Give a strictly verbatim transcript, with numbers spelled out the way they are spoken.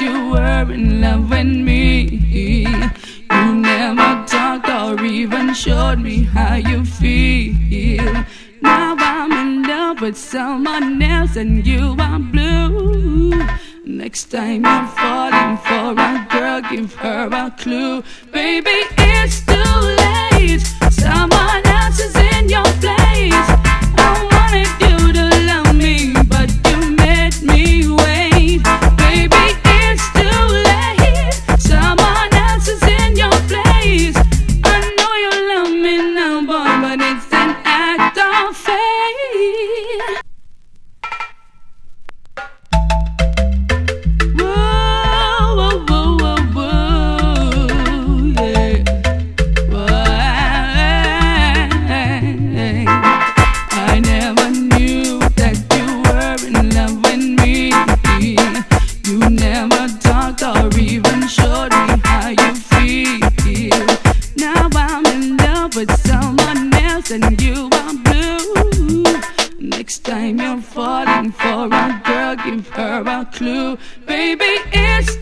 you were in love with me. You never talked or even showed me how you feel. Now I'm in love with someone else and you are blue. Next time you're falling for a girl, give her a clue. Baby, it's too late. Someone else is in your place. I wanted you to love me, but you made me wait. Baby, it's too late. Someone else is in your place. I know you love me now, boy, but it's an act of faith. And you are blue. Next time you're falling for a girl, give her a clue. Baby, it's